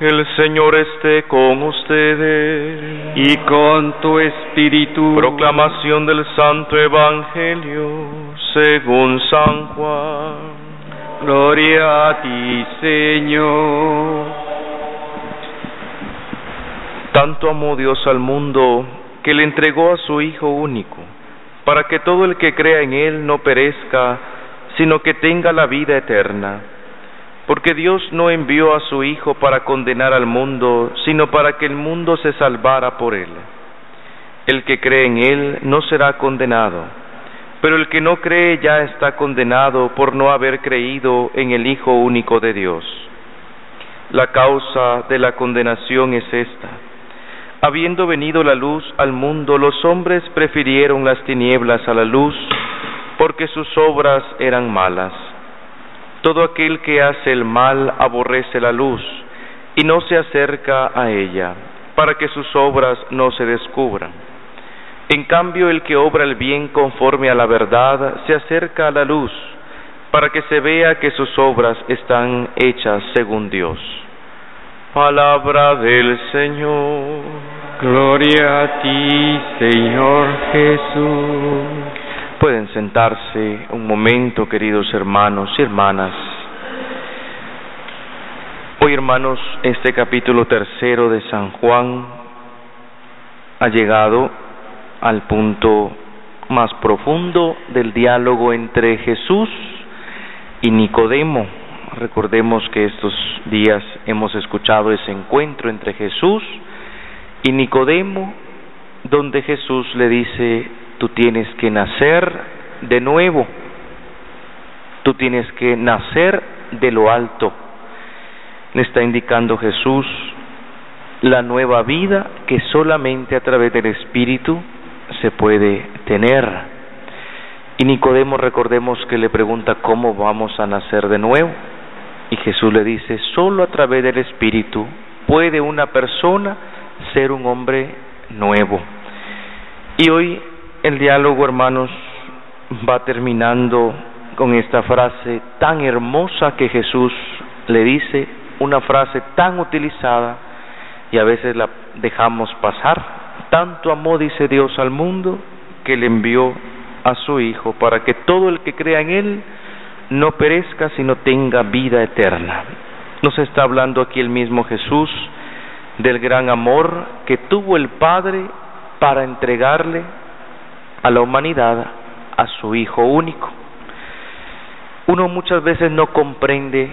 El Señor esté con ustedes. Y con tu espíritu. Proclamación del Santo Evangelio según San Juan. Gloria a ti, Señor. Tanto amó Dios al mundo que le entregó a su Hijo único, para que todo el que crea en Él no perezca, sino que tenga la vida eterna. Porque Dios no envió a su Hijo para condenar al mundo, sino para que el mundo se salvara por Él. El que cree en Él no será condenado, pero el que no cree ya está condenado por no haber creído en el Hijo único de Dios. La causa de la condenación es esta: habiendo venido la luz al mundo, los hombres prefirieron las tinieblas a la luz, porque sus obras eran malas. Todo aquel que hace el mal aborrece la luz, y no se acerca a ella, para que sus obras no se descubran. En cambio, el que obra el bien conforme a la verdad se acerca a la luz, para que se vea que sus obras están hechas según Dios. Palabra del Señor. Gloria a ti, Señor Jesús. Pueden sentarse un momento, queridos hermanos y hermanas. Hoy, hermanos, este capítulo 3 de San Juan ha llegado al punto más profundo del diálogo entre Jesús y Nicodemo. Recordemos que estos días hemos escuchado ese encuentro entre Jesús y Nicodemo, donde Jesús le dice: tú tienes que nacer de nuevo, tú tienes que nacer de lo alto. Le está indicando Jesús la nueva vida que solamente a través del Espíritu se puede tener. Y Nicodemo, recordemos que le pregunta: ¿cómo vamos a nacer de nuevo? Y Jesús le dice: solo a través del Espíritu puede una persona ser un hombre nuevo. Y hoy el diálogo, hermanos, va terminando con esta frase tan hermosa que Jesús le dice, una frase tan utilizada y a veces la dejamos pasar. Tanto amó, dice Dios, al mundo que le envió a su Hijo, para que todo el que crea en Él no perezca, sino tenga vida eterna. Nos está hablando aquí el mismo Jesús del gran amor que tuvo el Padre para entregarle a la humanidad a su Hijo único. Uno muchas veces no comprende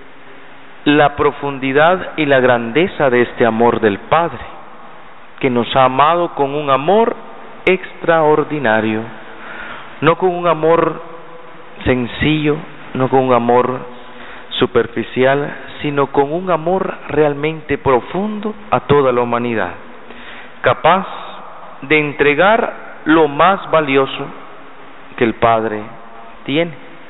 la profundidad y la grandeza de este amor del Padre, que nos ha amado con un amor extraordinario, no con un amor sencillo, no con un amor superficial, sino con un amor realmente profundo a toda la humanidad, capaz de entregar lo más valioso que el Padre tiene,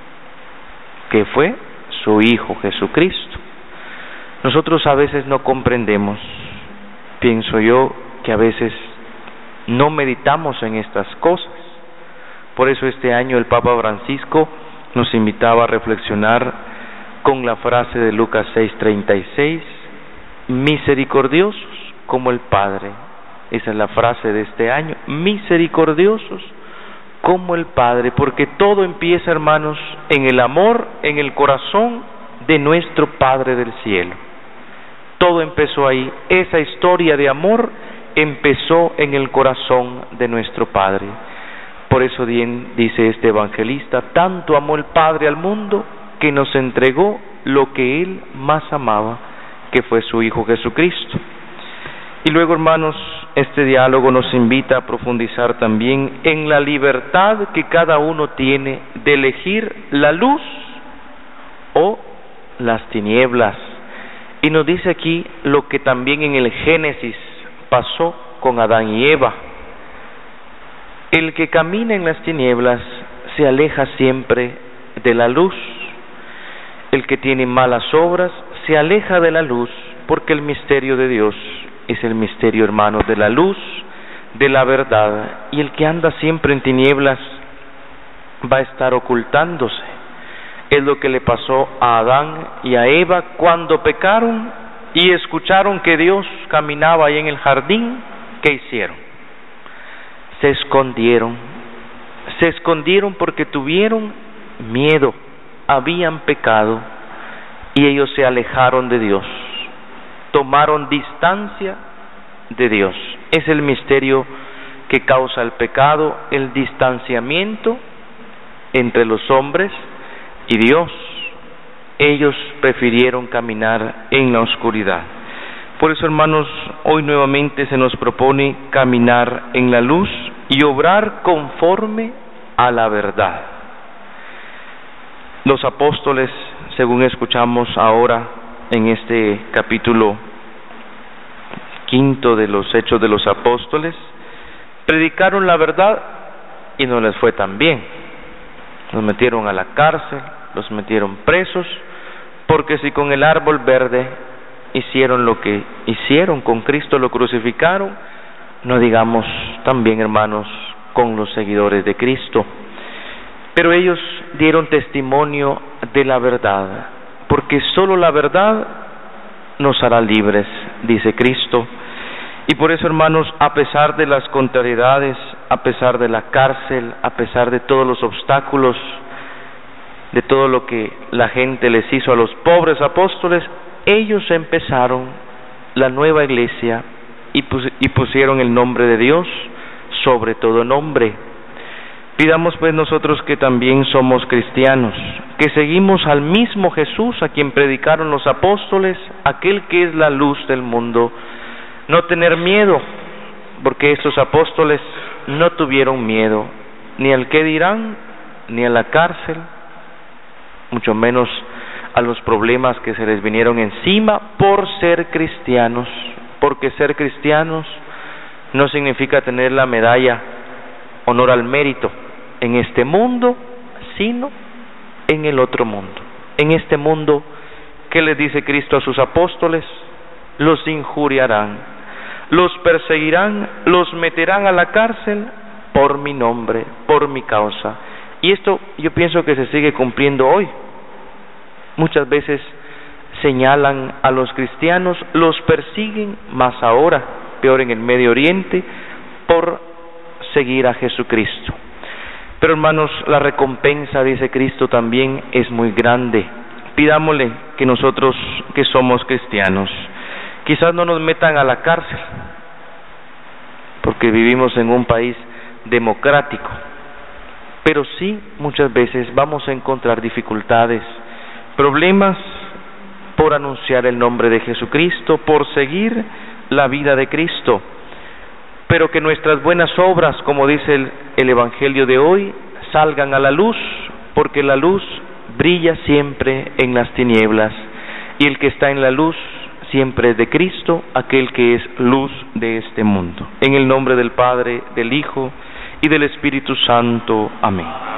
que fue su Hijo Jesucristo. Nosotros a veces no comprendemos, pienso yo, que a veces no meditamos en estas cosas. Por eso este año el Papa Francisco nos invitaba a reflexionar con la frase de Lucas 6:36, misericordiosos como el Padre. Esa es la frase de este año, misericordiosos como el Padre, porque todo empieza, hermanos, en el amor, en el corazón de nuestro Padre del cielo. Todo empezó ahí, esa historia de amor empezó en el corazón de nuestro Padre. Por eso bien dice este evangelista: tanto amó el Padre al mundo que nos entregó lo que Él más amaba, que fue su Hijo Jesucristo. Y luego, hermanos, este diálogo nos invita a profundizar también en la libertad que cada uno tiene de elegir la luz o las tinieblas. Y nos dice aquí lo que también en el Génesis pasó con Adán y Eva. El que camina en las tinieblas se aleja siempre de la luz. El que tiene malas obras se aleja de la luz, porque el misterio de Dios es el misterio, hermanos, de la luz, de la verdad. Y el que anda siempre en tinieblas va a estar ocultándose. Es lo que le pasó a Adán y a Eva cuando pecaron, y escucharon que Dios caminaba ahí en el jardín, ¿qué hicieron? Se escondieron porque tuvieron miedo, habían pecado y ellos se alejaron de Dios, tomaron distancia de Dios. Es el misterio que causa el pecado, el distanciamiento entre los hombres y Dios. Ellos prefirieron caminar en la oscuridad. Por eso, hermanos, hoy nuevamente se nos propone caminar en la luz y obrar conforme a la verdad. Los apóstoles, según escuchamos ahora en este capítulo 5 de los Hechos de los Apóstoles, predicaron la verdad y no les fue tan bien. Los metieron a la cárcel, los metieron presos, porque si con el árbol verde hicieron lo que hicieron con Cristo, lo crucificaron, no digamos también, hermanos, con los seguidores de Cristo. Pero ellos dieron testimonio de la verdad, porque solo la verdad nos hará libres, dice Cristo. Y por eso, hermanos, a pesar de las contrariedades, a pesar de la cárcel, a pesar de todos los obstáculos, de todo lo que la gente les hizo a los pobres apóstoles, ellos empezaron la nueva iglesia y pusieron el nombre de Dios sobre todo nombre. Pidamos pues nosotros que también somos cristianos, que seguimos al mismo Jesús a quien predicaron los apóstoles, aquel que es la luz del mundo, no tener miedo, porque estos apóstoles no tuvieron miedo, ni al que dirán, ni a la cárcel, mucho menos a los problemas que se les vinieron encima por ser cristianos, porque ser cristianos no significa tener la medalla honor al mérito en este mundo, sino en el otro mundo. En este mundo, ¿qué les dice Cristo a sus apóstoles? Los injuriarán, los perseguirán, los meterán a la cárcel por mi nombre, por mi causa. Y esto yo pienso que se sigue cumpliendo hoy. Muchas veces señalan a los cristianos, los persiguen, más ahora, peor en el Medio Oriente, por seguir a Jesucristo. Pero hermanos, la recompensa, dice Cristo, también es muy grande. Pidámosle que nosotros que somos cristianos, quizás no nos metan a la cárcel, porque vivimos en un país democrático, pero sí muchas veces vamos a encontrar dificultades, problemas por anunciar el nombre de Jesucristo, por seguir la vida de Cristo, pero que nuestras buenas obras, como dice el Evangelio de hoy, salgan a la luz, porque la luz brilla siempre en las tinieblas, y el que está en la luz siempre es de Cristo, aquel que es luz de este mundo. En el nombre del Padre, del Hijo y del Espíritu Santo. Amén.